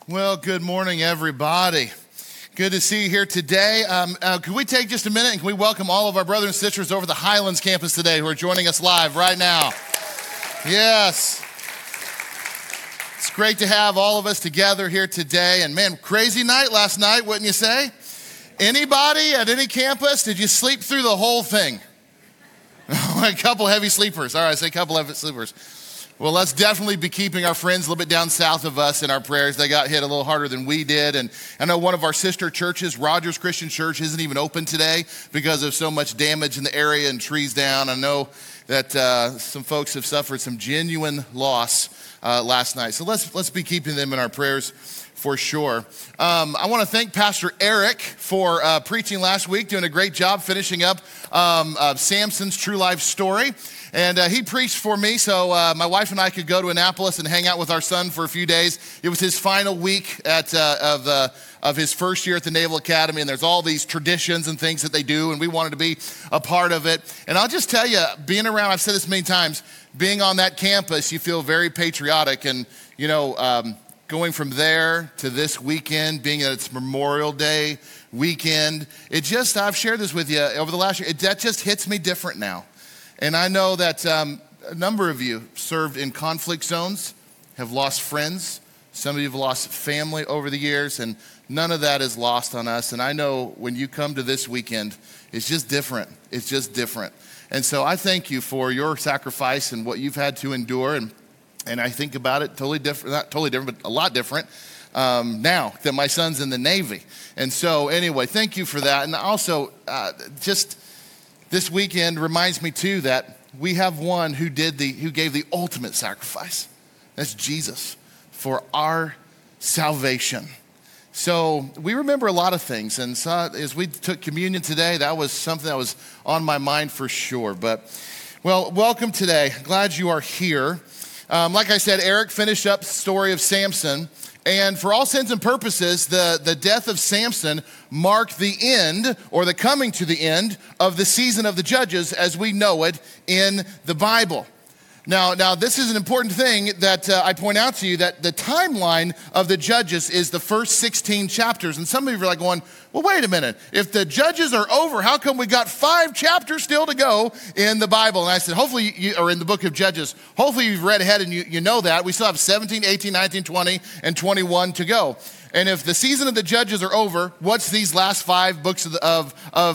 Well, good morning, everybody. Good to see you here today. Can we take just a minute and can we welcome all of our brothers and sisters over the Highlands campus today who are joining us live right now? Yes. It's great to have all of us together here today. And man, crazy night last night, wouldn't you say? Anybody at any campus, did you sleep through the whole thing? A couple heavy sleepers. All right, say a couple heavy sleepers. Well, let's definitely be keeping our friends a little bit down south of us in our prayers. They got hit a little harder than we did. And I know one of our sister churches, Rogers Christian Church, isn't even open today because of so much damage in the area and trees down. I know that some folks have suffered some genuine loss last night. So let's be keeping them in our prayers for sure. I want to thank Pastor Eric for preaching last week, doing a great job finishing up Samson's true life story. And he preached for me, so my wife and I could go to Annapolis and hang out with our son for a few days. It was his final week of his first year at the Naval Academy, and there's all these traditions and things that they do, and we wanted to be a part of it. And I'll just tell you, being around, I've said this many times, being on that campus, you feel very patriotic. And, you know, going from there to this weekend, being at its Memorial Day weekend, I've shared this with you over the last year, that just hits me different now. And I know that a number of you served in conflict zones, have lost friends. Some of you have lost family over the years, and none of that is lost on us. And I know when you come to this weekend, it's just different. It's just different. And so I thank you for your sacrifice and what you've had to endure. And I think about it totally different, not totally different, but a lot different now that my son's in the Navy. And so anyway, thank you for that. And also just this weekend reminds me too that we have one who gave the ultimate sacrifice. That's Jesus for our salvation. So we remember a lot of things. And so as we took communion today, that was something that was on my mind for sure. But well, welcome today. Glad you are here. Like I said, Eric finished up the story of Samson. And for all intents and purposes, the death of Samson marked the end, or the coming to the end, of the season of the Judges as we know it in the Bible. Now, this is an important thing that I point out to you, that the timeline of the Judges is the first 16 chapters. And some of you are like going, well, wait a minute. If the Judges are over, how come we got 5 chapters still to go in the Bible? And I said, hopefully, or in the book of Judges, hopefully you've read ahead and you know that. We still have 17, 18, 19, 20, and 21 to go. And if the season of the Judges are over, what's these last 5 books of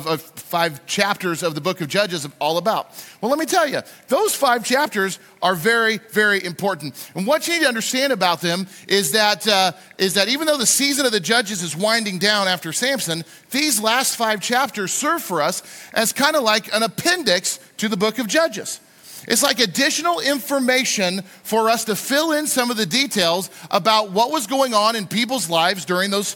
5 chapters of the book of Judges all about? Well, let me tell you, those 5 chapters are very, very important. And what you need to understand about them is that even though the season of the Judges is winding down after Samson, these last 5 chapters serve for us as kind of like an appendix to the book of Judges. It's like additional information for us to fill in some of the details about what was going on in people's lives during those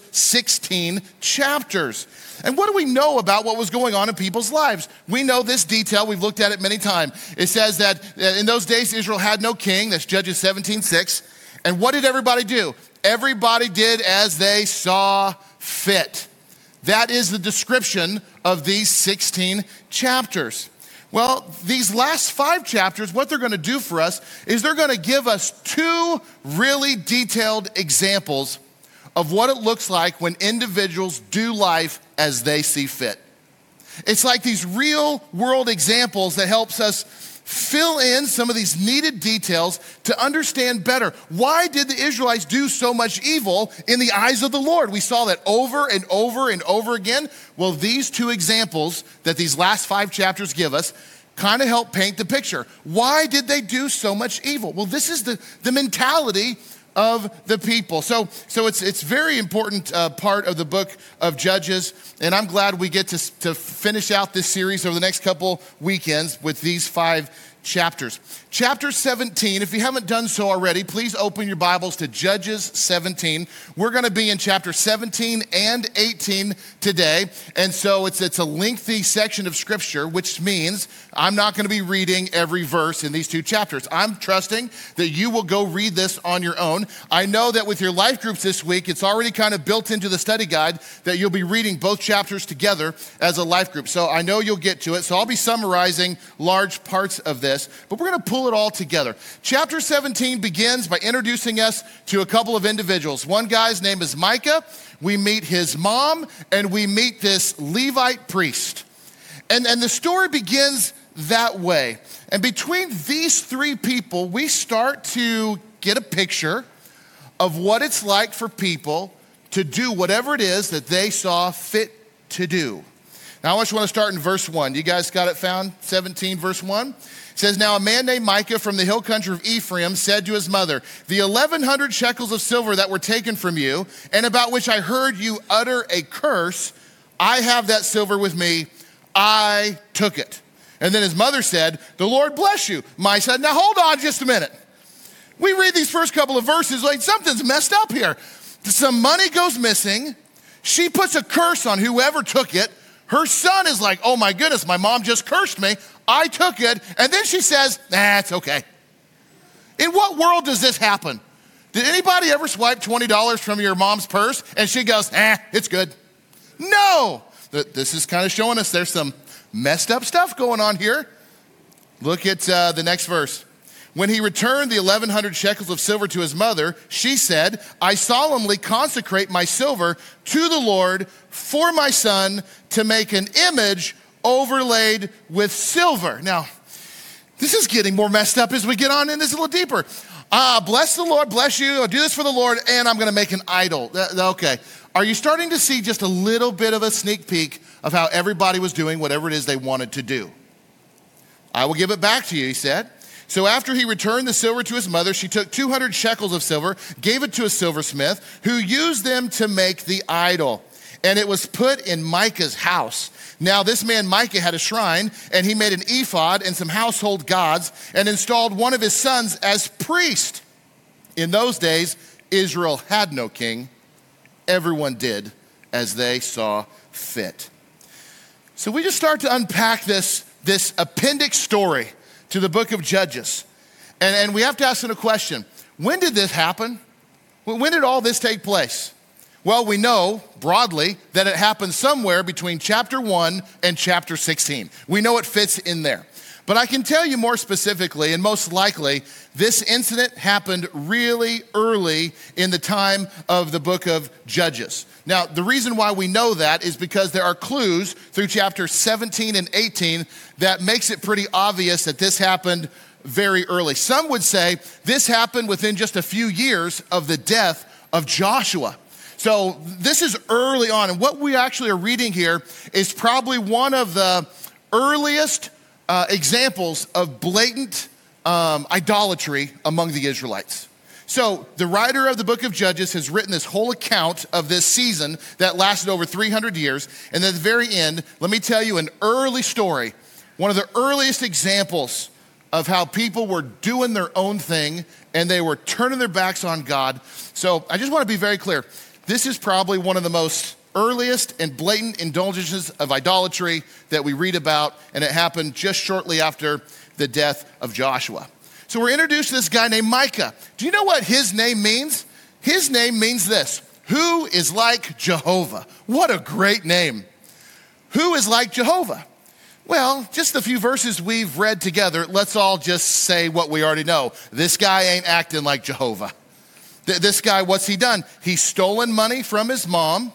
16 chapters. And what do we know about what was going on in people's lives? We know this detail. We've looked at it many times. It says that in those days, Israel had no king. That's Judges 17:6. And what did everybody do? Everybody did as they saw fit. That is the description of these 16 chapters. Well, these last 5 chapters, what they're going to do for us is they're going to give us 2 really detailed examples of what it looks like when individuals do life as they see fit. It's like these real world examples that helps us fill in some of these needed details to understand better. Why did the Israelites do so much evil in the eyes of the Lord? We saw that over and over and over again. Well, these 2 examples that these last 5 chapters give us kind of help paint the picture. Why did they do so much evil? Well, this is the mentality of the people. So it's very important part of the book of Judges, and I'm glad we get to finish out this series over the next couple weekends with these 5 chapters. Chapter 17, if you haven't done so already, please open your Bibles to Judges 17. We're going to be in chapter 17 and 18 today. And so it's a lengthy section of scripture, which means I'm not going to be reading every verse in these 2 chapters. I'm trusting that you will go read this on your own. I know that with your life groups this week, it's already kind of built into the study guide that you'll be reading both chapters together as a life group. So I know you'll get to it. So I'll be summarizing large parts of this. this, but we're going to pull it all together. Chapter 17 begins by introducing us to a couple of individuals. One guy's name is Micah. We meet his mom, and we meet this Levite priest. And the story begins that way. And between these three people, we start to get a picture of what it's like for people to do whatever it is that they saw fit to do. Now I just want to start in verse 1. You guys got it found? 17 verse 1. It says, now a man named Micah from the hill country of Ephraim said to his mother, the 1,100 shekels of silver that were taken from you, and about which I heard you utter a curse, I have that silver with me. I took it. And then his mother said, the Lord bless you. Micah said, now hold on just a minute. We read these first couple of verses like something's messed up here. Some money goes missing. She puts a curse on whoever took it. Her son is like, oh my goodness, my mom just cursed me. I took it. And then she says, nah, it's okay. In what world does this happen? Did anybody ever swipe $20 from your mom's purse and she goes, it's good? No. This is kind of showing us there's some messed up stuff going on here. Look at the next verse. When he returned the 1,100 shekels of silver to his mother, she said, I solemnly consecrate my silver to the Lord for my son to make an image overlaid with silver. Now, this is getting more messed up as we get on in this a little deeper. Bless the Lord, bless you. I'll do this for the Lord, and I'm going to make an idol. Okay. Are you starting to see just a little bit of a sneak peek of how everybody was doing whatever it is they wanted to do? I will give it back to you, he said. So after he returned the silver to his mother, she took 200 shekels of silver, gave it to a silversmith, who used them to make the idol. And it was put in Micah's house. Now this man Micah had a shrine, and he made an ephod and some household gods, and installed one of his sons as priest. In those days, Israel had no king. Everyone did as they saw fit. So we just start to unpack this appendix story to the book of Judges. And we have to ask a question. When did this happen? When did all this take place? Well, we know broadly that it happened somewhere between chapter 1 and chapter 16. We know it fits in there. But I can tell you more specifically, and most likely, this incident happened really early in the time of the book of Judges. Now, the reason why we know that is because there are clues through chapters 17 and 18 that makes it pretty obvious that this happened very early. Some would say this happened within just a few years of the death of Joshua. So this is early on, and what we actually are reading here is probably one of the earliest examples of blatant idolatry among the Israelites. So the writer of the book of Judges has written this whole account of this season that lasted over 300 years. And at the very end, let me tell you an early story, one of the earliest examples of how people were doing their own thing and they were turning their backs on God. So I just want to be very clear. This is probably one of the most earliest and blatant indulgences of idolatry that we read about, and it happened just shortly after the death of Joshua. So we're introduced to this guy named Micah. Do you know what his name means? His name means this: who is like Jehovah? What a great name. Who is like Jehovah? Well, just the few verses we've read together, let's all just say what we already know. This guy ain't acting like Jehovah. This guy, what's he done? He's stolen money from his mom,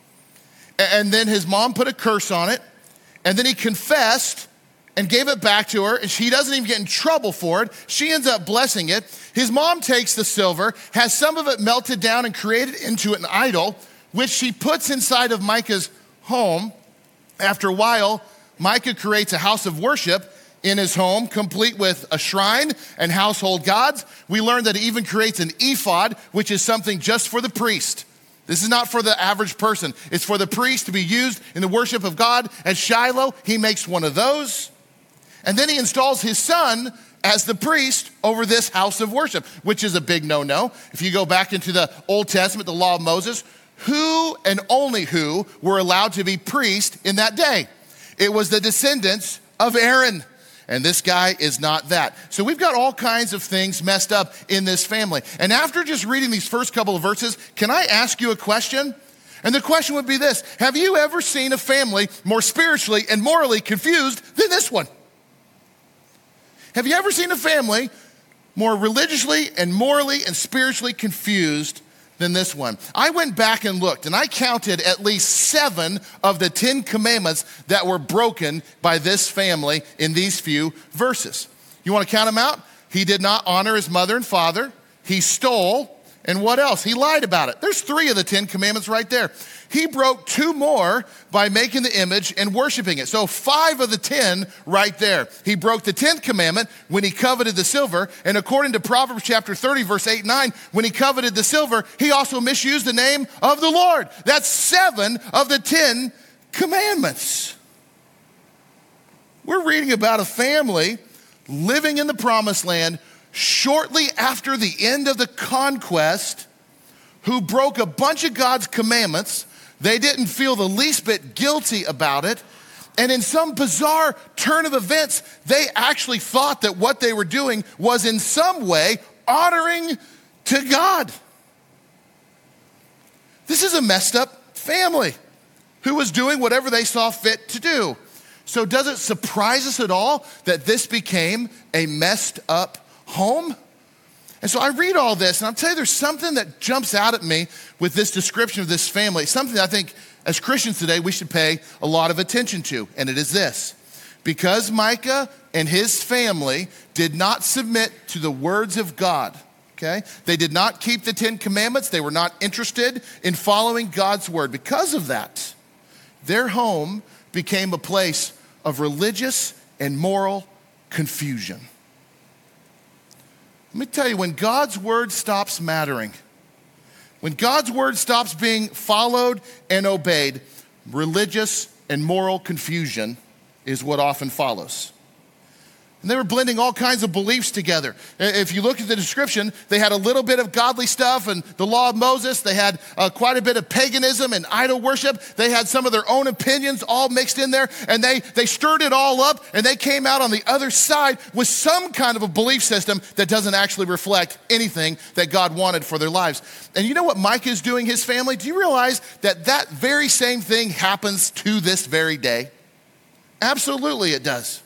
and then his mom put a curse on it, and then he confessed and gave it back to her, and she doesn't even get in trouble for it. She ends up blessing it. His mom takes the silver, has some of it melted down and created into an idol, which she puts inside of Micah's home. After a while, Micah creates a house of worship in his home, complete with a shrine and household gods. We learn that he even creates an ephod, which is something just for the priest. This is not for the average person. It's for the priest to be used in the worship of God. At Shiloh, he makes one of those. And then he installs his son as the priest over this house of worship, which is a big no-no. If you go back into the Old Testament, the law of Moses, who and only who were allowed to be priests in that day? It was the descendants of Aaron. And this guy is not that. So we've got all kinds of things messed up in this family. And after just reading these first couple of verses, can I ask you a question? And the question would be this: have you ever seen a family more spiritually and morally confused than this one? Have you ever seen a family more religiously and morally and spiritually confused than this one? I went back and looked, and I counted at least 7 of the 10 commandments that were broken by this family in these few verses. You want to count them out? He did not honor his mother and father. He stole. And what else? He lied about it. There's 3 of the 10 commandments right there. He broke 2 more by making the image and worshiping it. So 5 of the 10 right there. He broke the 10th commandment when he coveted the silver. And according to Proverbs chapter 30, verse 8 and 9, when he coveted the silver, he also misused the name of the Lord. That's 7 of the 10 commandments. We're reading about a family living in the promised land shortly after the end of the conquest, who broke a bunch of God's commandments. They didn't feel the least bit guilty about it. And in some bizarre turn of events, they actually thought that what they were doing was in some way honoring to God. This is a messed up family who was doing whatever they saw fit to do. So does it surprise us at all that this became a messed up home? And so I read all this, and I'll tell you, there's something that jumps out at me with this description of this family, something that I think as Christians today we should pay a lot of attention to, and it is this. Because Micah and his family did not submit to the words of God, okay? They did not keep the 10 commandments. They were not interested in following God's word. Because of that, their home became a place of religious and moral confusion. Let me tell you, when God's word stops mattering, when God's word stops being followed and obeyed, religious and moral confusion is what often follows. And they were blending all kinds of beliefs together. If you look at the description, they had a little bit of godly stuff and the law of Moses. They had quite a bit of paganism and idol worship. They had some of their own opinions all mixed in there. And they stirred it all up, and they came out on the other side with some kind of a belief system that doesn't actually reflect anything that God wanted for their lives. And you know what Micah is doing, his family? Do you realize that that very same thing happens to this very day? Absolutely it does.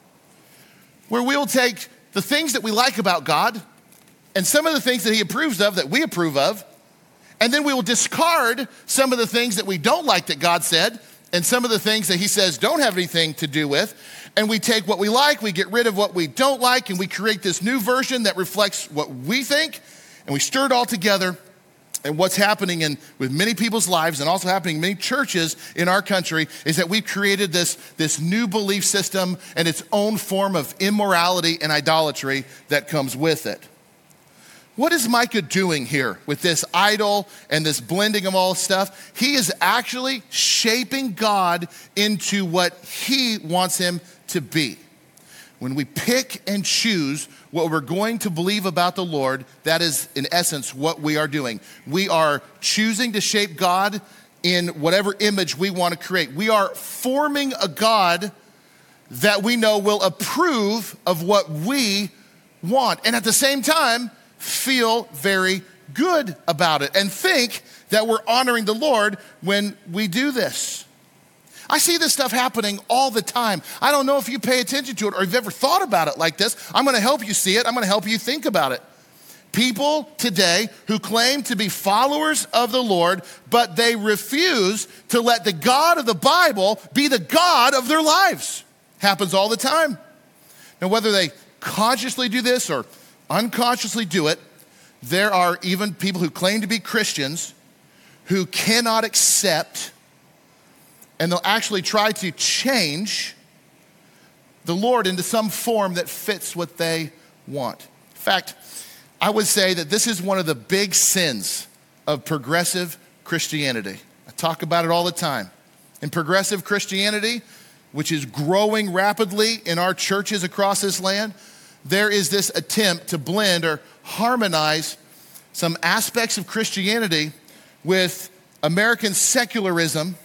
Where we'll take the things that we like about God and some of the things that he approves of that we approve of, and then we will discard some of the things that we don't like that God said and some of the things that he says don't have anything to do with, and we take what we like, we get rid of what we don't like, and we create this new version that reflects what we think, and we stir it all together. And what's happening with many people's lives, and also happening in many churches in our country, is that we've created this new belief system and its own form of immorality and idolatry that comes with it. What is Micah doing here with this idol and this blending of all stuff? He is actually shaping God into what he wants him to be. When we pick and choose what we're going to believe about the Lord, that is, in essence, what we are doing. We are choosing to shape God in whatever image we want to create. We are forming a God that we know will approve of what we want, and at the same time, feel very good about it and think that we're honoring the Lord when we do this. I see this stuff happening all the time. I don't know if you pay attention to it or you've ever thought about it like this. I'm going to help you see it. I'm going to help you think about it. People today who claim to be followers of the Lord, but they refuse to let the God of the Bible be the God of their lives. Happens all the time. Now, whether they consciously do this or unconsciously do it, there are even people who claim to be Christians who cannot accept, and they'll actually try to change the Lord into some form that fits what they want. In fact, I would say that this is one of the big sins of progressive Christianity. I talk about it all the time. In progressive Christianity, which is growing rapidly in our churches across this land, there is this attempt to blend or harmonize some aspects of Christianity with American secularism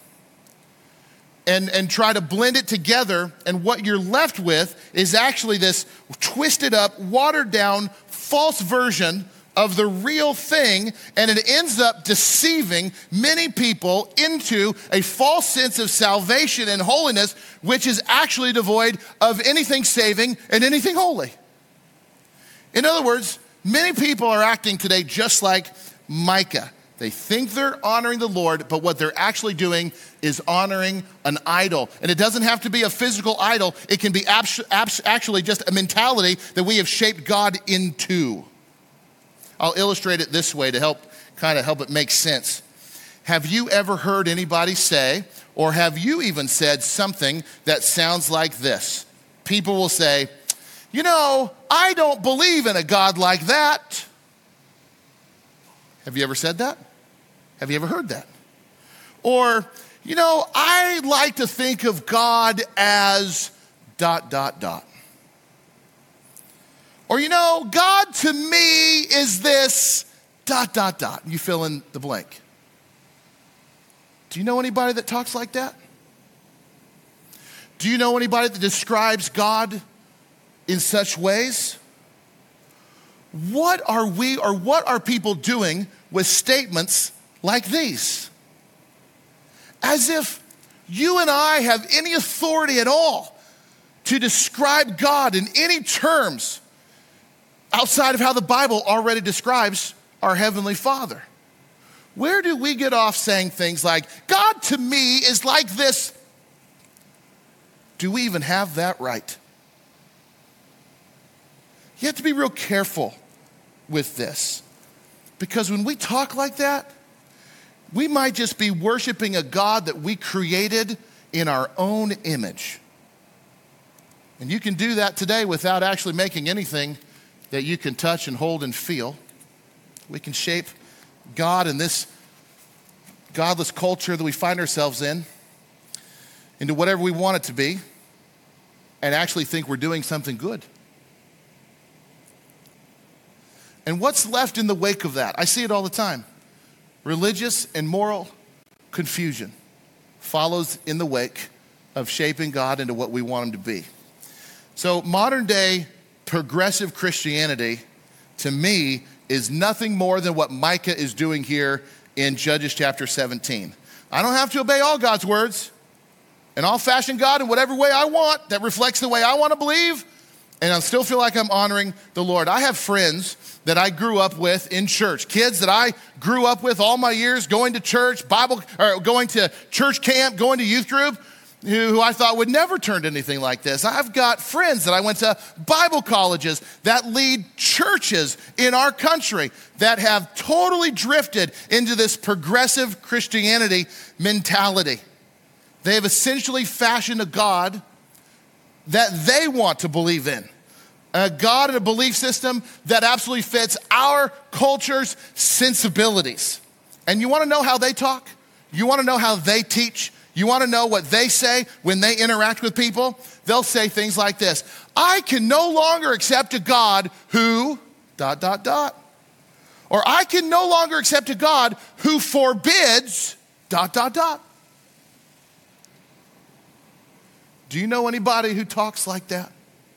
and try to blend it together, and what you're left with is actually this twisted up, watered down, false version of the real thing, and it ends up deceiving many people into a false sense of salvation and holiness, which is actually devoid of anything saving and anything holy. In other words, many people are acting today just like Micah. They think they're honoring the Lord, but what they're actually doing is honoring an idol. And it doesn't have to be a physical idol. It can be actually just a mentality that we have shaped God into. I'll illustrate it this way to help it make sense. Have you ever heard anybody say, or have you even said something that sounds like this? People will say, I don't believe in a God like that. Have you ever said that? Have you ever heard that? Or, I like to think of God as ... Or, God to me is this ... You fill in the blank. Do you know anybody that talks like that? Do you know anybody that describes God in such ways? What are people doing with statements like these? As if you and I have any authority at all to describe God in any terms outside of how the Bible already describes our Heavenly Father. Where do we get off saying things like, God to me is like this? Do we even have that right? You have to be real careful with this, because when we talk like that, we might just be worshiping a God that we created in our own image. And you can do that today without actually making anything that you can touch and hold and feel. We can shape God in this godless culture that we find ourselves in into whatever we want it to be, and actually think we're doing something good. And what's left in the wake of that? I see it all the time. Religious and moral confusion follows in the wake of shaping God into what we want him to be. So modern day progressive Christianity, to me, is nothing more than what Micah is doing here in Judges chapter 17. I don't have to obey all God's words, and I'll fashion God in whatever way I want that reflects the way I want to believe, and I still feel like I'm honoring the Lord. I have friends that I grew up with in church, kids that I grew up with all my years, going to church, going to church camp, going to youth group, who I thought would never turn to anything like this. I've got friends that I went to Bible colleges that lead churches in our country that have totally drifted into this progressive Christianity mentality. They have essentially fashioned a God that they want to believe in. A God and a belief system that absolutely fits our culture's sensibilities. And you want to know how they talk? You want to know how they teach? You want to know what they say when they interact with people? They'll say things like this: I can no longer accept a God who ... Or I can no longer accept a God who forbids ... Do you know anybody who talks like that?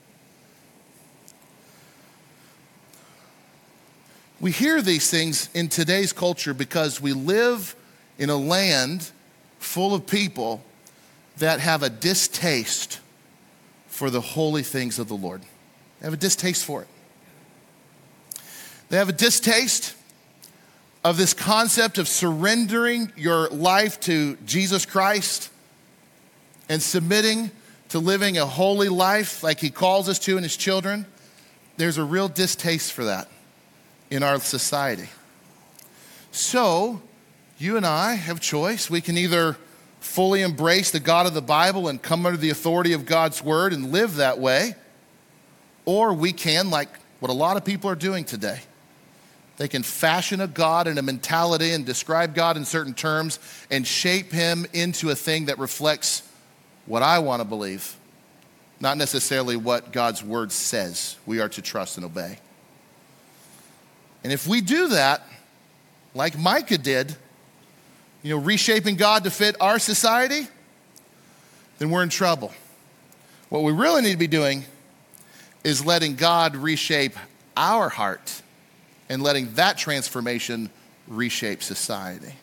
We hear these things in today's culture because we live in a land full of people that have a distaste for the holy things of the Lord. They have a distaste for it. They have a distaste of this concept of surrendering your life to Jesus Christ and submitting to living a holy life like he calls us to in his children. There's a real distaste for that in our society. So, you and I have choice. We can either fully embrace the God of the Bible and come under the authority of God's word and live that way, or we can, like what a lot of people are doing today. They can fashion a God and a mentality and describe God in certain terms and shape him into a thing that reflects what I want to believe, not necessarily what God's word says we are to trust and obey. And if we do that, like Micah did, reshaping God to fit our society, then we're in trouble. What we really need to be doing is letting God reshape our heart and letting that transformation reshape society.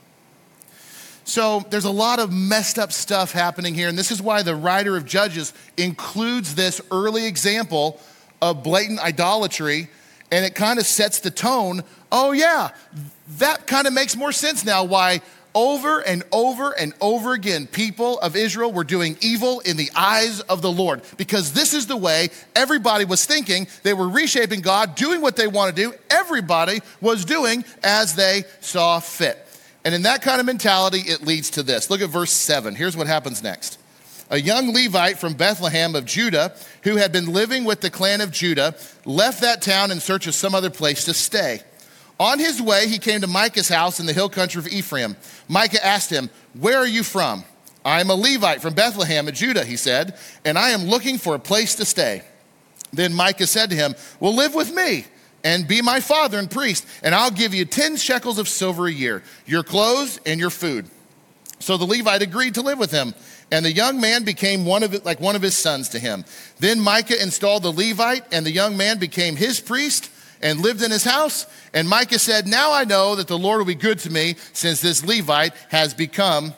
So there's a lot of messed up stuff happening here, and this is why the writer of Judges includes this early example of blatant idolatry, and it kind of sets the tone. Oh yeah, that kind of makes more sense now why over and over and over again people of Israel were doing evil in the eyes of the Lord, because this is the way everybody was thinking. They were reshaping God, doing what they want to do. Everybody was doing as they saw fit. And in that kind of mentality, it leads to this. Look at verse 7. Here's what happens next. A young Levite from Bethlehem of Judah, who had been living with the clan of Judah, left that town in search of some other place to stay. On his way, he came to Micah's house in the hill country of Ephraim. Micah asked him, "Where are you from?" "I am a Levite from Bethlehem of Judah," he said, "and I am looking for a place to stay." Then Micah said to him, "Well, live with me and be my father and priest, and I'll give you 10 shekels of silver a year, your clothes and your food." So the Levite agreed to live with him, and the young man became one of his sons to him. Then Micah installed the Levite, and the young man became his priest and lived in his house. And Micah said, "Now I know that the Lord will be good to me, since this Levite has become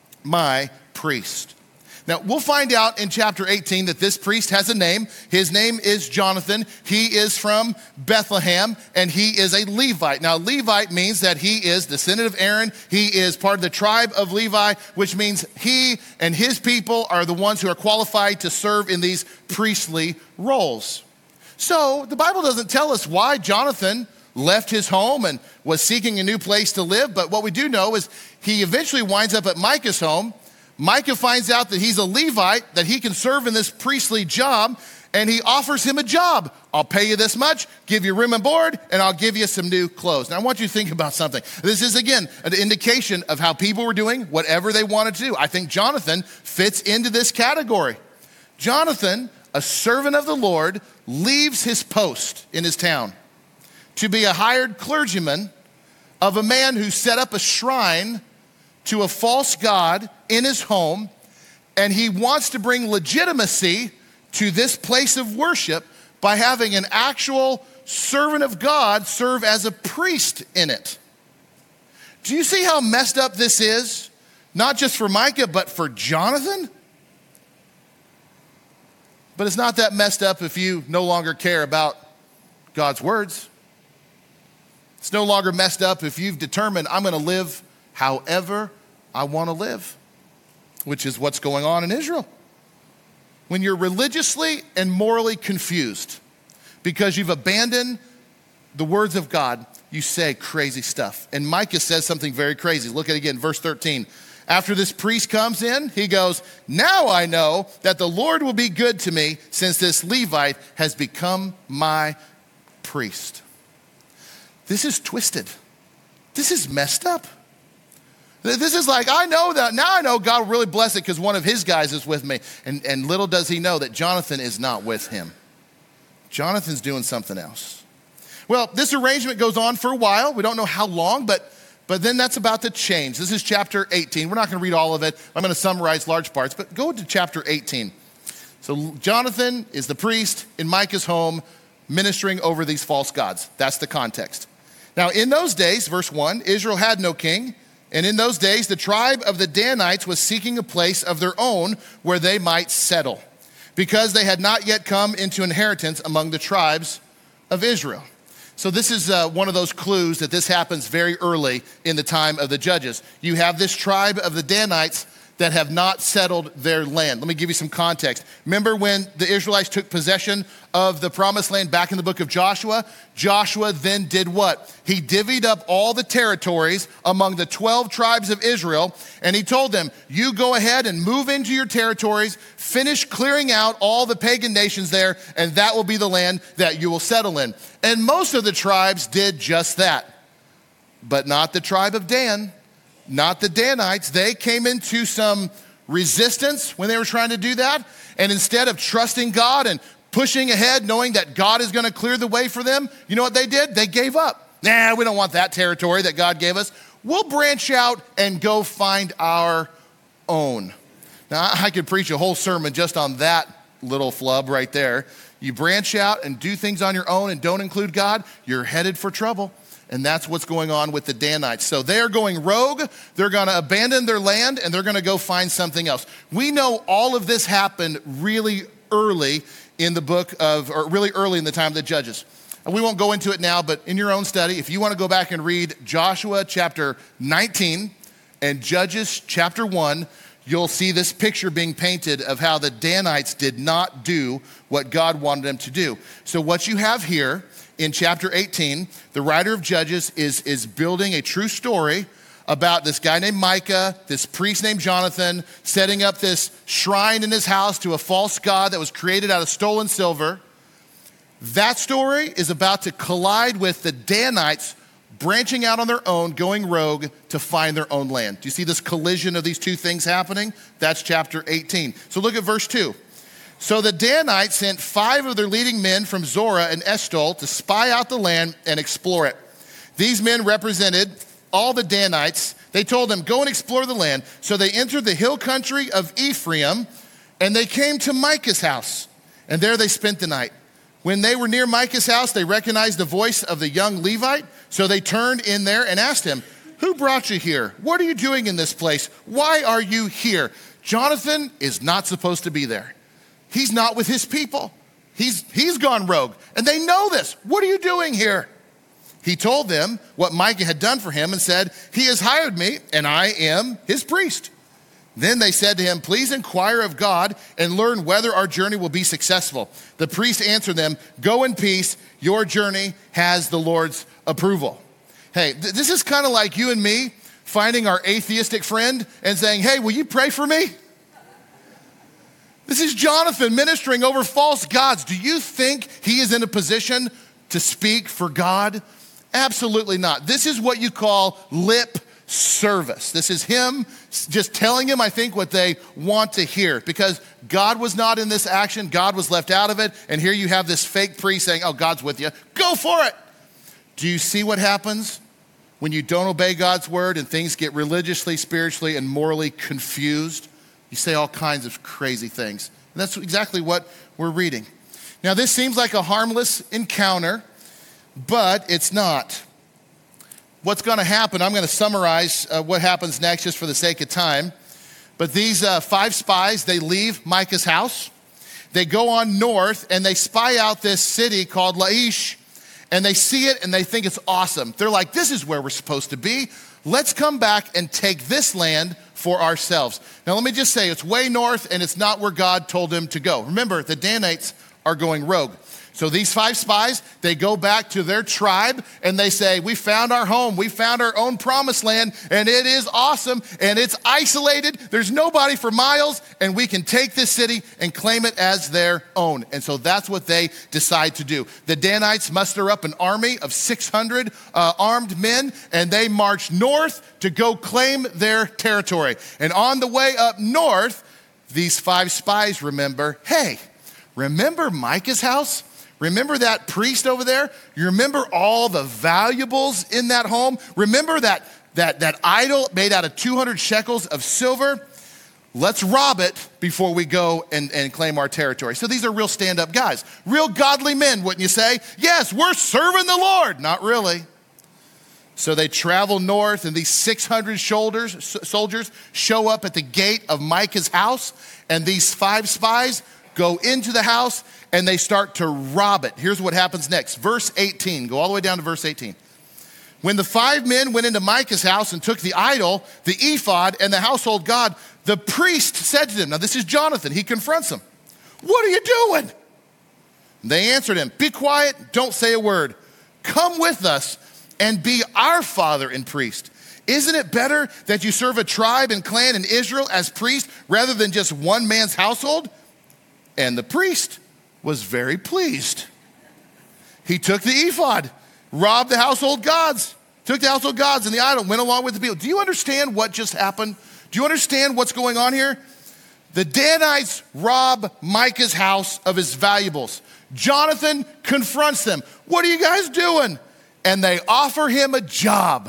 my priest." Now, we'll find out in chapter 18 that this priest has a name. His name is Jonathan. He is from Bethlehem, and he is a Levite. Now, Levite means that he is descendant of Aaron. He is part of the tribe of Levi, which means he and his people are the ones who are qualified to serve in these priestly roles. So the Bible doesn't tell us why Jonathan left his home and was seeking a new place to live, but what we do know is he eventually winds up at Micah's home. Micah finds out that he's a Levite, that he can serve in this priestly job, and he offers him a job. "I'll pay you this much, give you room and board, and I'll give you some new clothes." Now I want you to think about something. This is, again, an indication of how people were doing whatever they wanted to do. I think Jonathan fits into this category. Jonathan, a servant of the Lord, leaves his post in his town to be a hired clergyman of a man who set up a shrine to a false god in his home, and he wants to bring legitimacy to this place of worship by having an actual servant of God serve as a priest in it. Do you see how messed up this is? Not just for Micah, but for Jonathan? But it's not that messed up if you no longer care about God's words. It's no longer messed up if you've determined, I'm going to live however I want to live, which is what's going on in Israel. When you're religiously and morally confused because you've abandoned the words of God, you say crazy stuff. And Micah says something very crazy. Look at it again, verse 13. After this priest comes in, he goes, "Now I know that the Lord will be good to me, since this Levite has become my priest." This is twisted. This is messed up. This is like, I know that, now I know God will really bless it because one of his guys is with me. And little does he know that Jonathan is not with him. Jonathan's doing something else. Well, this arrangement goes on for a while. We don't know how long, but then that's about to change. This is chapter 18. We're not going to read all of it. I'm going to summarize large parts, but go to chapter 18. So Jonathan is the priest in Micah's home ministering over these false gods. That's the context. Now, in those days, verse 1, Israel had no king. And in those days, the tribe of the Danites was seeking a place of their own where they might settle, because they had not yet come into inheritance among the tribes of Israel. So this is one of those clues that this happens very early in the time of the Judges. You have this tribe of the Danites that have not settled their land. Let me give you some context. Remember when the Israelites took possession of the promised land back in the book of Joshua? Joshua then did what? He divvied up all the territories among the 12 tribes of Israel, and he told them, you go ahead and move into your territories, finish clearing out all the pagan nations there, and that will be the land that you will settle in. And most of the tribes did just that, but not the tribe of Dan. Not the Danites. They came into some resistance when they were trying to do that. And instead of trusting God and pushing ahead, knowing that God is going to clear the way for them, you know what they did? They gave up. Nah, we don't want that territory that God gave us. We'll branch out and go find our own. Now, I could preach a whole sermon just on that little flub right there. You branch out and do things on your own and don't include God, you're headed for trouble. And that's what's going on with the Danites. So they're going rogue, they're gonna abandon their land, and they're gonna go find something else. We know all of this happened really early in the book of, or really early in the time of the Judges. And we won't go into it now, but in your own study, if you wanna go back and read Joshua chapter 19 and Judges chapter 1, you'll see this picture being painted of how the Danites did not do what God wanted them to do. So what you have here in chapter 18, the writer of Judges is building a true story about this guy named Micah, this priest named Jonathan, setting up this shrine in his house to a false god that was created out of stolen silver. That story is about to collide with the Danites branching out on their own, going rogue to find their own land. Do you see this collision of these two things happening? That's chapter 18. So look at verse 2. So the Danites sent 5 of their leading men from Zorah and Eshtaol to spy out the land and explore it. These men represented all the Danites. They told them, go and explore the land. So they entered the hill country of Ephraim, and they came to Micah's house. And there they spent the night. When they were near Micah's house, they recognized the voice of the young Levite. So they turned in there and asked him, who brought you here? What are you doing in this place? Why are you here? Jonathan is not supposed to be there. He's not with his people. He's gone rogue. And they know this. What are you doing here? He told them what Micah had done for him and said, he has hired me and I am his priest. Then they said to him, please inquire of God and learn whether our journey will be successful. The priest answered them, go in peace. Your journey has the Lord's approval. Hey, this is kind of like you and me finding our atheistic friend and saying, hey, will you pray for me? This is Jonathan ministering over false gods. Do you think he is in a position to speak for God? Absolutely not. This is what you call lip service. This is him just telling him, I think, what they want to hear, because God was not in this action. God was left out of it. And here you have this fake priest saying, oh, God's with you. Go for it. Do you see what happens when you don't obey God's word and things get religiously, spiritually, and morally confused? You say all kinds of crazy things. And that's exactly what we're reading. Now, this seems like a harmless encounter, but it's not. What's going to happen, I'm going to summarize what happens next just for the sake of time. But these 5 spies, they leave Micah's house. They go on north and they spy out this city called Laish. And they see it and they think it's awesome. They're like, this is where we're supposed to be. Let's come back and take this land for ourselves. Now, let me just say, it's way north and it's not where God told them to go. Remember, the Danites are going rogue. So these 5 spies, they go back to their tribe and they say, we found our home, we found our own promised land, and it is awesome, and it's isolated, there's nobody for miles, and we can take this city and claim it as their own. And so that's what they decide to do. The Danites muster up an army of 600 armed men, and they march north to go claim their territory. And on the way up north, these 5 spies remember, hey, remember Micah's house? Remember that priest over there? You remember all the valuables in that home? Remember that idol made out of 200 shekels of silver? Let's rob it before we go and claim our territory. So these are real stand-up guys, real godly men, wouldn't you say? Yes, we're serving the Lord. Not really. So they travel north, and these 600 soldiers show up at the gate of Micah's house, and these 5 spies go into the house and they start to rob it. Here's what happens next. Verse 18, go all the way down to verse 18. When the 5 men went into Micah's house and took the idol, the ephod, and the household god, the priest said to them, now this is Jonathan, he confronts them. What are you doing? And they answered him, be quiet, don't say a word. Come with us and be our father and priest. Isn't it better that you serve a tribe and clan in Israel as priest rather than just one man's household? And the priest was very pleased. He took the ephod, robbed the household gods, took the household gods and the idol, went along with the people. Do you understand what just happened? Do you understand what's going on here? The Danites rob Micah's house of his valuables. Jonathan confronts them. What are you guys doing? And they offer him a job.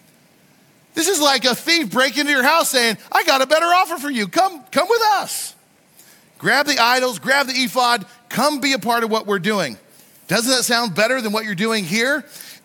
This is like a thief breaking into your house saying, I got a better offer for you. Come with us. Grab the idols, grab the ephod, come be a part of what we're doing. Doesn't that sound better than what you're doing here?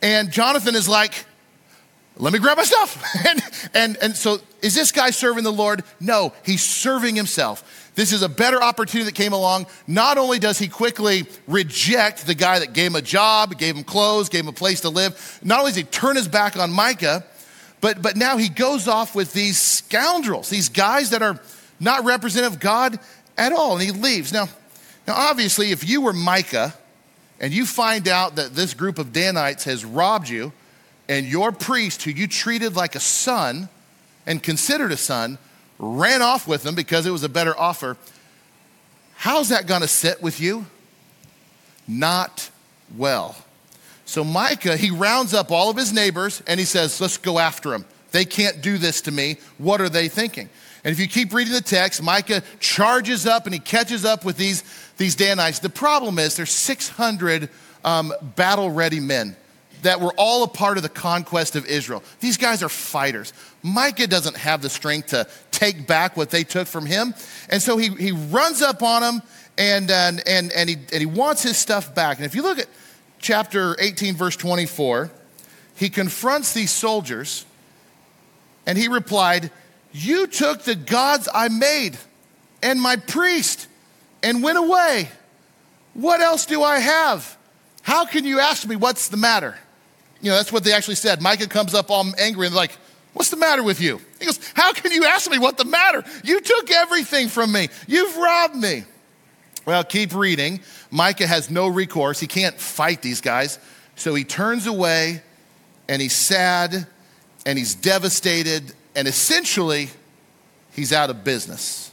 And Jonathan is like, let me grab my stuff. and so is this guy serving the Lord? No, he's serving himself. This is a better opportunity that came along. Not only does he quickly reject the guy that gave him a job, gave him clothes, gave him a place to live, not only does he turn his back on Micah, but now he goes off with these scoundrels, these guys that are not representative of God at all, and he leaves. Now obviously, if you were Micah and you find out that this group of Danites has robbed you, and your priest, who you treated like a son and considered a son, ran off with them because it was a better offer, how's that gonna sit with you? Not well. So Micah, he rounds up all of his neighbors and he says, let's go after them. They can't do this to me. What are they thinking? And if you keep reading the text, Micah charges up and he catches up with these Danites. The problem is there's 600 battle-ready men that were all a part of the conquest of Israel. These guys are fighters. Micah doesn't have the strength to take back what they took from him. And so he runs up on them and he wants his stuff back. And if you look at chapter 18, verse 24, he confronts these soldiers and he replied, you took the gods I made and my priest and went away. What else do I have? How can you ask me what's the matter? You know, that's what they actually said. Micah comes up all angry and they're like, what's the matter with you? He goes, how can you ask me what the matter? You took everything from me. You've robbed me. Well, keep reading. Micah has no recourse. He can't fight these guys. So he turns away and he's sad and he's devastated and essentially he's out of business.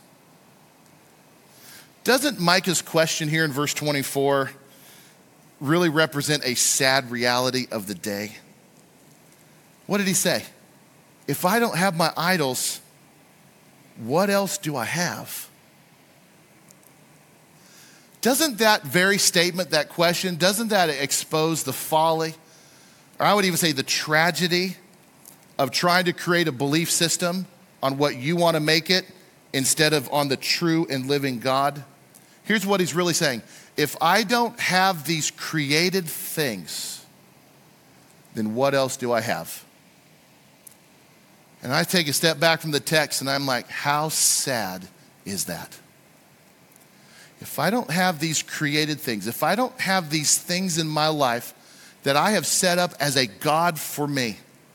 Doesn't Micah's question here in verse 24 really represent a sad reality of the day? What did he say? If I don't have my idols, what else do I have? Doesn't that very statement, that question, doesn't that expose the folly, or I would even say the tragedy of trying to create a belief system on what you want to make it instead of on the true and living God? Here's what he's really saying. If I don't have these created things, then what else do I have? And I take a step back from the text and I'm like, how sad is that? If I don't have these created things, if I don't have these things in my life that I have set up as a God for me,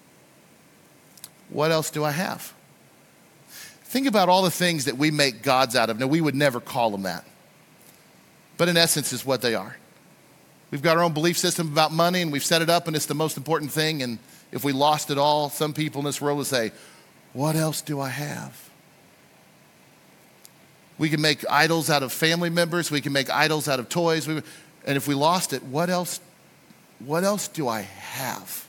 what else do I have? Think about all the things that we make gods out of. Now, we would never call them that. But in essence, is what they are. We've got our own belief system about money, and we've set it up, and it's the most important thing. And if we lost it all, some people in this world would say, what else do I have? We can make idols out of family members. We can make idols out of toys. And if we lost it, what else do I have?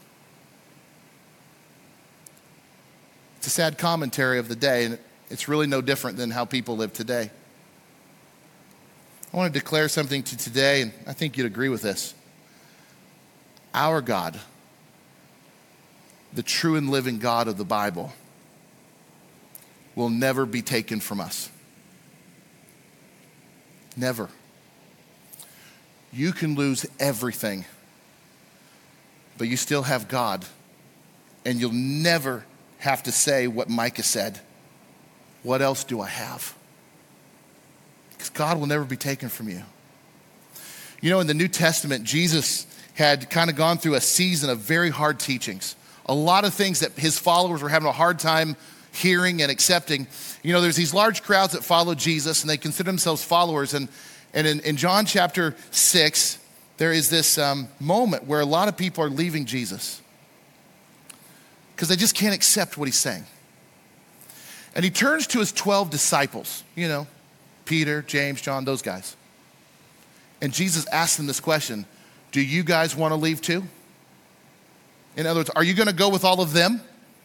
It's a sad commentary of the day, and it's really no different than how people live today. I want to declare something to today, and I think you'd agree with this. Our God, the true and living God of the Bible, will never be taken from us. Never. You can lose everything, but you still have God, and you'll never have to say what Micah said. What else do I have? Because God will never be taken from you. You know, in the New Testament, Jesus had kind of gone through a season of very hard teachings. A lot of things that his followers were having a hard time hearing and accepting. You know, there's these large crowds that follow Jesus, and they consider themselves followers. And in John chapter 6, there is this moment where a lot of people are leaving Jesus because they just can't accept what he's saying. And he turns to his 12 disciples, you know, Peter, James, John, those guys. And Jesus asks them this question, do you guys want to leave too? In other words, are you going to go with all of them?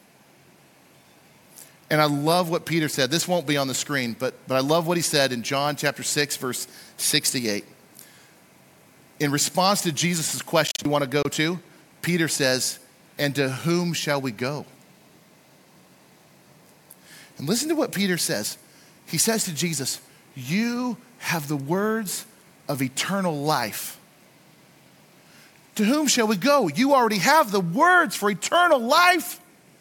And I love what Peter said. This won't be on the screen, but I love what he said in John chapter 6, verse 68. In response to Jesus' question, you want to go to? Peter says, and to whom shall we go? And listen to what Peter says. He says to Jesus, you have the words of eternal life. To whom shall we go? You already have the words for eternal life.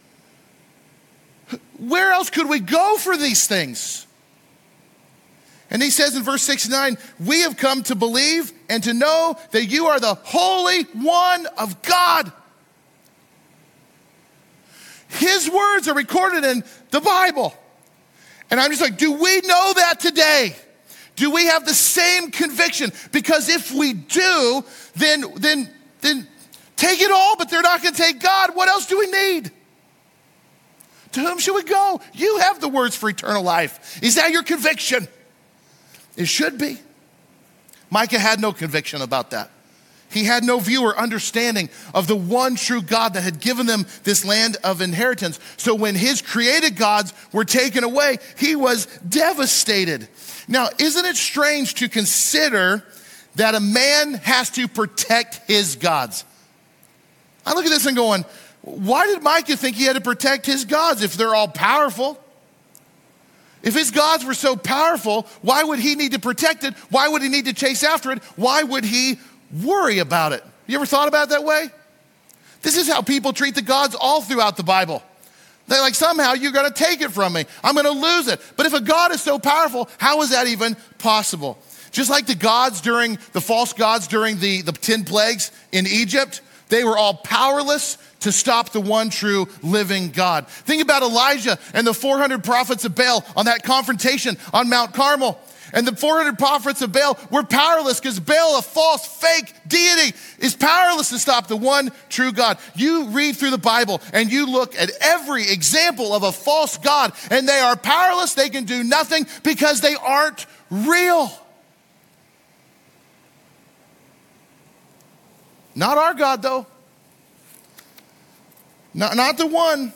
Where else could we go for these things? And he says in verse 69, we have come to believe and to know that you are the Holy One of God. His words are recorded in the Bible. And I'm just like, do we know that today? Do we have the same conviction? Because if we do, then take it all, but they're not going to take God. What else do we need? To whom should we go? You have the words for eternal life. Is that your conviction? It should be. Micah had no conviction about that. He had no view or understanding of the one true God that had given them this land of inheritance. So when his created gods were taken away, he was devastated. Now, isn't it strange to consider that a man has to protect his gods? I look at this and going, why did Micah think he had to protect his gods if they're all powerful? If his gods were so powerful, why would he need to protect it? Why would he need to chase after it? Why would he worry about it? You ever thought about it that way? This is how people treat the gods all throughout the Bible. They're like, somehow you're going to take it from me. I'm going to lose it. But if a God is so powerful, how is that even possible? Just like the false gods during the 10 plagues in Egypt, they were all powerless to stop the one true living God. Think about Elijah and the 400 prophets of Baal on that confrontation on Mount Carmel. And the 400 prophets of Baal were powerless because Baal, a false, fake deity, is powerless to stop the one true God. You read through the Bible and you look at every example of a false God and they are powerless. They can do nothing because they aren't real. Not our God, though. Not the one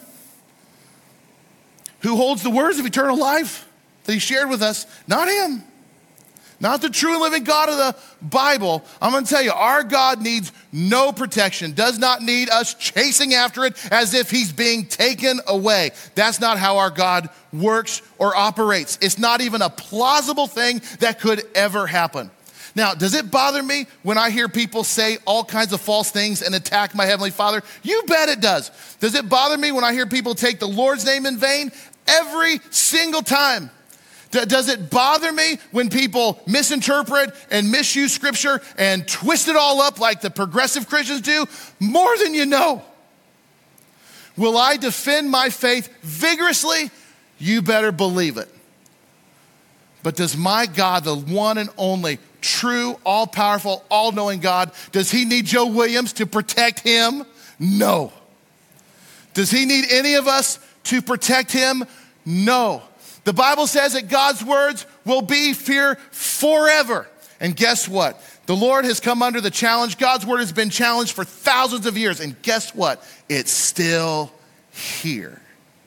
who holds the words of eternal life that he shared with us. Not him. Not the true and living God of the Bible. I'm going to tell you, our God needs no protection, does not need us chasing after it as if he's being taken away. That's not how our God works or operates. It's not even a plausible thing that could ever happen. Now, does it bother me when I hear people say all kinds of false things and attack my Heavenly Father? You bet it does. Does it bother me when I hear people take the Lord's name in vain? Every single time. Does it bother me when people misinterpret and misuse Scripture and twist it all up like the progressive Christians do? More than you know. Will I defend my faith vigorously? You better believe it. But does my God, the one and only, true, all-powerful, all-knowing God, does he need Joe Williams to protect him? No. Does he need any of us to protect him? No. The Bible says that God's words will be here forever. And guess what? The Lord has come under the challenge. God's word has been challenged for thousands of years. And guess what? It's still here.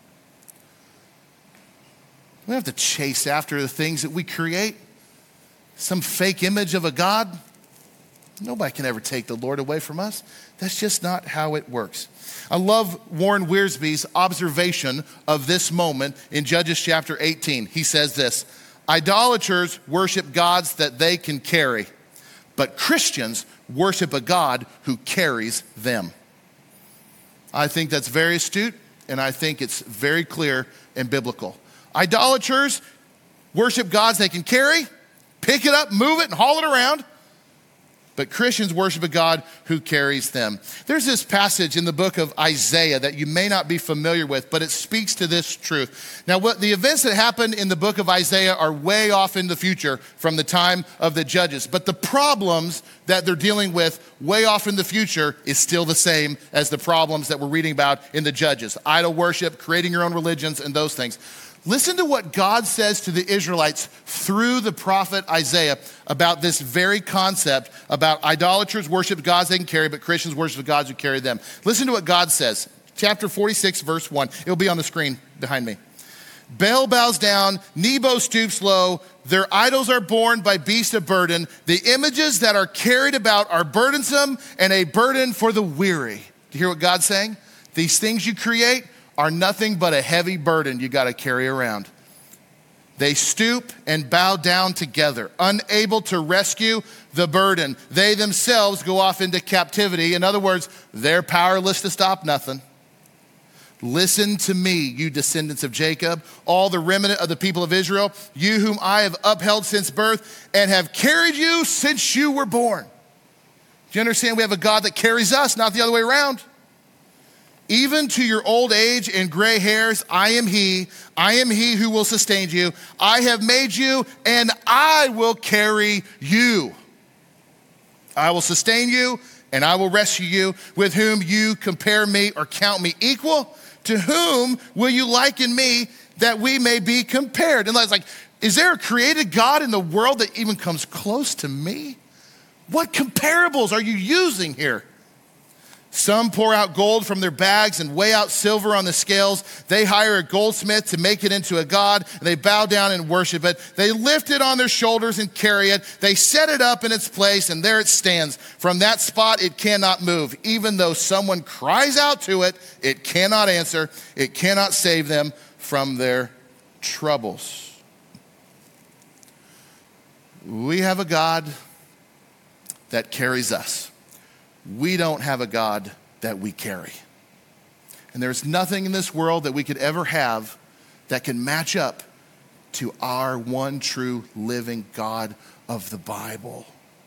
We don't have to chase after the things that we create. Some fake image of a God. Nobody can ever take the Lord away from us. That's just not how it works. I love Warren Wiersbe's observation of this moment in Judges chapter 18. He says this, idolaters worship gods that they can carry, but Christians worship a God who carries them. I think that's very astute, and I think it's very clear and biblical. Idolaters worship gods they can carry, pick it up, move it, and haul it around. But Christians worship a God who carries them. There's this passage in the book of Isaiah that you may not be familiar with, but it speaks to this truth. Now, what the events that happen in the book of Isaiah are way off in the future from the time of the judges. But the problems that they're dealing with way off in the future is still the same as the problems that we're reading about in the judges. Idol worship, creating your own religions, and those things. Listen to what God says to the Israelites through the prophet Isaiah about this very concept about idolaters worship gods they can carry, but Christians worship the gods who carry them. Listen to what God says. Chapter 46, verse 1. It'll be on the screen behind me. Baal bows down, Nebo stoops low, their idols are borne by beasts of burden. The images that are carried about are burdensome and a burden for the weary. Do you hear what God's saying? These things you create are nothing but a heavy burden you got to carry around. They stoop and bow down together, unable to rescue the burden. They themselves go off into captivity. In other words, they're powerless to stop nothing. Listen to me, you descendants of Jacob, all the remnant of the people of Israel, you whom I have upheld since birth and have carried you since you were born. Do you understand? We have a God that carries us, not the other way around. Even to your old age and gray hairs, I am he who will sustain you. I have made you and I will carry you. I will sustain you and I will rescue you. With whom you compare me or count me equal? To whom will you liken me that we may be compared? And it's like, is there a created God in the world that even comes close to me? What comparables are you using here? Some pour out gold from their bags and weigh out silver on the scales. They hire a goldsmith to make it into a god, and they bow down and worship it. They lift it on their shoulders and carry it. They set it up in its place, and there it stands. From that spot, it cannot move. Even though someone cries out to it, it cannot answer. It cannot save them from their troubles. We have a God that carries us. We don't have a God that we carry. And there's nothing in this world that we could ever have that can match up to our one true living God of the Bible.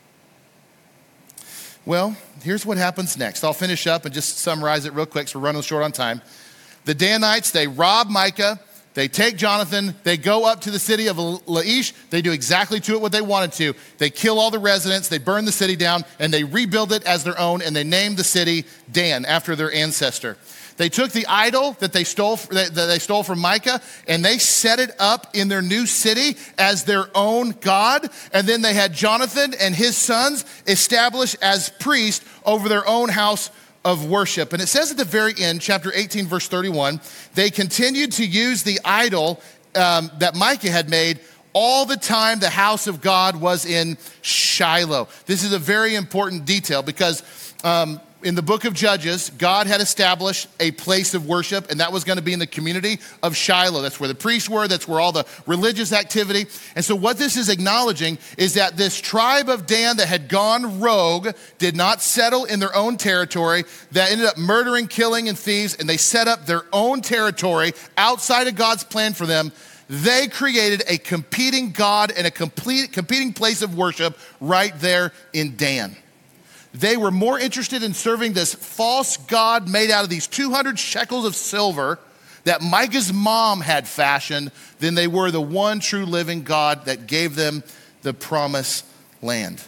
Well, here's what happens next. I'll finish up and just summarize it real quick so we're running short on time. The Danites, they rob Micah. They take Jonathan, they go up to the city of Laish, they do exactly to it what they wanted to. They kill all the residents, they burn the city down, and they rebuild it as their own, and they name the city Dan, after their ancestor. They took the idol that they stole from Micah, and they set it up in their new city as their own God, and then they had Jonathan and his sons established as priests over their own house of worship. And it says at the very end, chapter 18, verse 31, they continued to use the idol that Micah had made all the time the house of God was in Shiloh. This is a very important detail because in the book of Judges, God had established a place of worship, and that was going to be in the community of Shiloh. That's where the priests were. That's where all the religious activity. And so what this is acknowledging is that this tribe of Dan that had gone rogue did not settle in their own territory, that ended up murdering, killing, and thieves, and they set up their own territory outside of God's plan for them. They created a competing God and a competing place of worship right there in Dan. They were more interested in serving this false god made out of these 200 shekels of silver that Micah's mom had fashioned than they were the one true living God that gave them the promised land.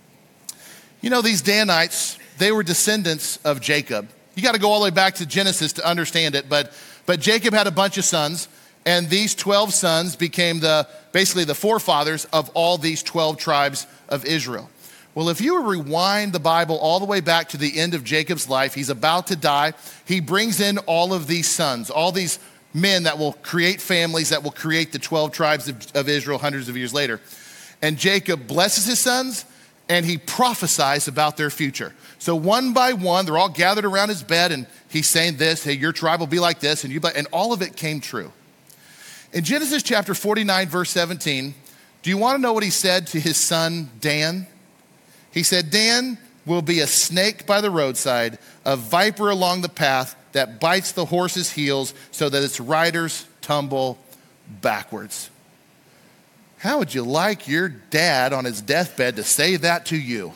You know, these Danites, they were descendants of Jacob. You got to go all the way back to Genesis to understand it, but Jacob had a bunch of sons, and these 12 sons became basically the forefathers of all these 12 tribes of Israel. Well, if you rewind the Bible all the way back to the end of Jacob's life, he's about to die. He brings in all of these sons, all these men that will create families, that will create the 12 tribes of Israel hundreds of years later. And Jacob blesses his sons, and he prophesies about their future. So one by one, they're all gathered around his bed, and he's saying this, hey, your tribe will be like this, and all of it came true. In Genesis chapter 49, verse 17, do you want to know what he said to his son Dan? He said, Dan will be a snake by the roadside, a viper along the path that bites the horse's heels so that its riders tumble backwards. How would you like your dad on his deathbed to say that to you?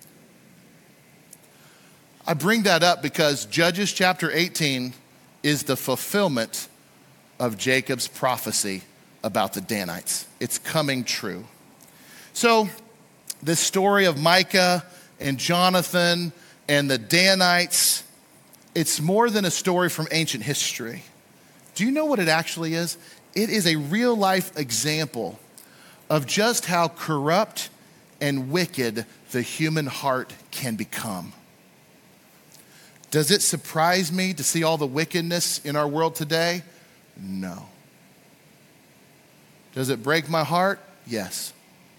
I bring that up because Judges chapter 18 is the fulfillment of Jacob's prophecy about the Danites. It's coming true. So, this story of Micah and Jonathan and the Danites, it's more than a story from ancient history. Do you know what it actually is? It is a real life example of just how corrupt and wicked the human heart can become. Does it surprise me to see all the wickedness in our world today? No. Does it break my heart? Yes.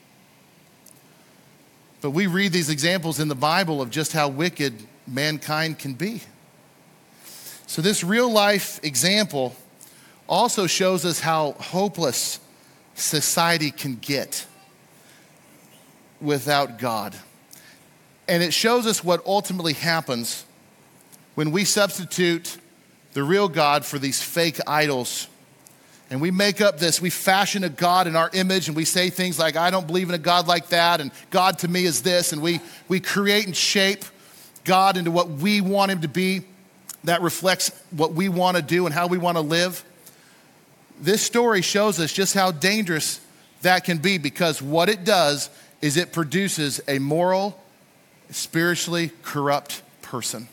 But we read these examples in the Bible of just how wicked mankind can be. So this real life example also shows us how hopeless society can get without God. And it shows us what ultimately happens when we substitute the real God for these fake idols. And we make up we fashion a God in our image, and we say things like, I don't believe in a God like that, and God to me is this, and we create and shape God into what we want him to be that reflects what we want to do and how we want to live. This story shows us just how dangerous that can be, because what it does is it produces a moral, spiritually corrupt person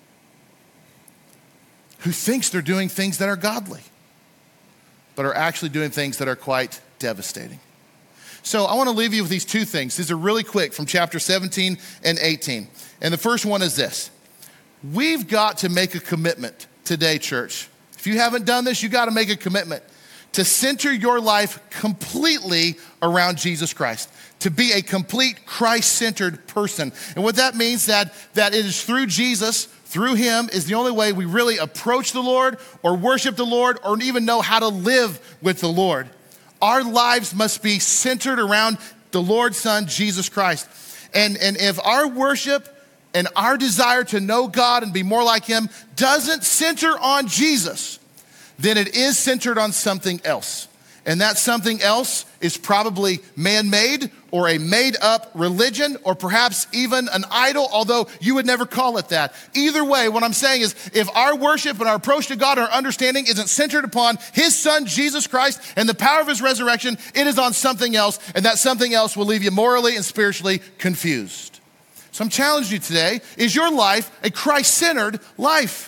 who thinks they're doing things that are godly, but are actually doing things that are quite devastating. So I want to leave you with these two things. These are really quick from chapter 17 and 18. And the first one is this. We've got to make a commitment today, church. If you haven't done this, you got to make a commitment to center your life completely around Jesus Christ, to be a complete Christ-centered person. And what that means that it is through Jesus, through him is the only way we really approach the Lord or worship the Lord or even know how to live with the Lord. Our lives must be centered around the Lord's Son, Jesus Christ. And if our worship and our desire to know God and be more like him doesn't center on Jesus, then it is centered on something else. And that something else is probably man-made or a made-up religion or perhaps even an idol, although you would never call it that. Either way, what I'm saying is if our worship and our approach to God and our understanding isn't centered upon his Son, Jesus Christ, and the power of his resurrection, it is on something else, and that something else will leave you morally and spiritually confused. So I'm challenging you today, is your life a Christ-centered life?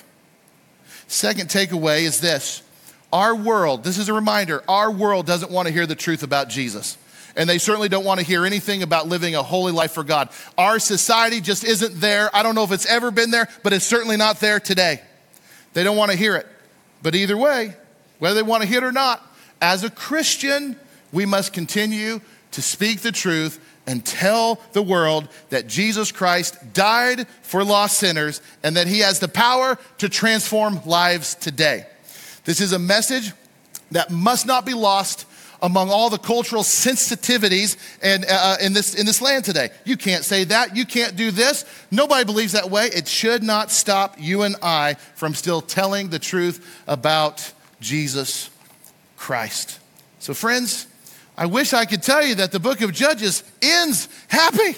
Second takeaway is this. Our world, this is a reminder, our world doesn't want to hear the truth about Jesus. And they certainly don't want to hear anything about living a holy life for God. Our society just isn't there. I don't know if it's ever been there, but it's certainly not there today. They don't want to hear it. But either way, whether they want to hear it or not, as a Christian, we must continue to speak the truth and tell the world that Jesus Christ died for lost sinners and that he has the power to transform lives today. This is a message that must not be lost among all the cultural sensitivities and in this land today. You can't say that. You can't do this. Nobody believes that way. It should not stop you and I from still telling the truth about Jesus Christ. So friends, I wish I could tell you that the book of Judges ends happy,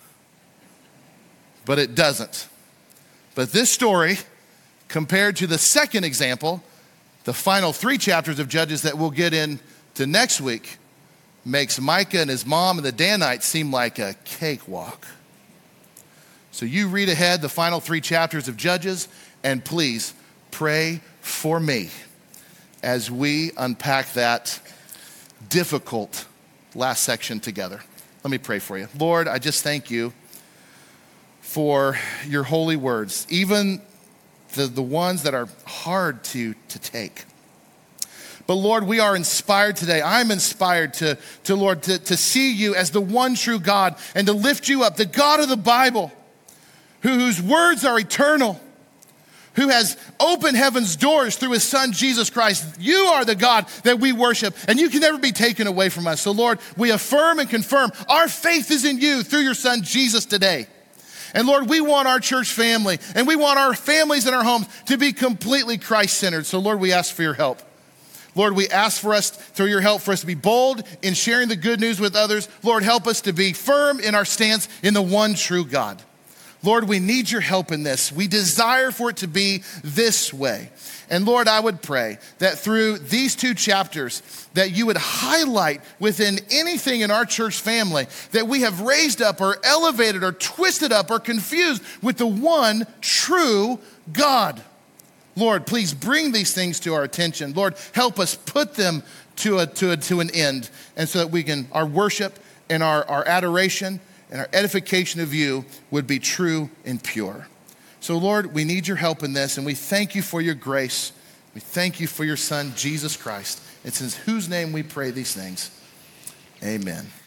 but it doesn't. But this story, compared to the second example, the final 3 chapters of Judges that we'll get into next week, makes Micah and his mom and the Danites seem like a cakewalk. So you read ahead the final 3 chapters of Judges, and please pray for me as we unpack that difficult last section together. Let me pray for you. Lord, I just thank you for your holy words, even the ones that are hard to take. But Lord, we are inspired today. I'm inspired to Lord, to see you as the one true God and to lift you up, the God of the Bible, whose words are eternal, who has opened heaven's doors through his Son, Jesus Christ. You are the God that we worship, and you can never be taken away from us. So Lord, we affirm and confirm our faith is in you through your Son, Jesus, today. And Lord, we want our church family and we want our families and our homes to be completely Christ-centered. So Lord, we ask for your help. Lord, we ask for us, through your help, for us to be bold in sharing the good news with others. Lord, help us to be firm in our stance in the one true God. Lord, we need your help in this. We desire for it to be this way. And Lord, I would pray that through these 2 chapters, that you would highlight within anything in our church family that we have raised up or elevated or twisted up or confused with the one true God. Lord, please bring these things to our attention. Lord, help us put them to an end, and so that we can, our worship and our adoration and our edification of you would be true and pure. So Lord, we need your help in this, and we thank you for your grace. We thank you for your Son, Jesus Christ. It's in whose name we pray these things. Amen.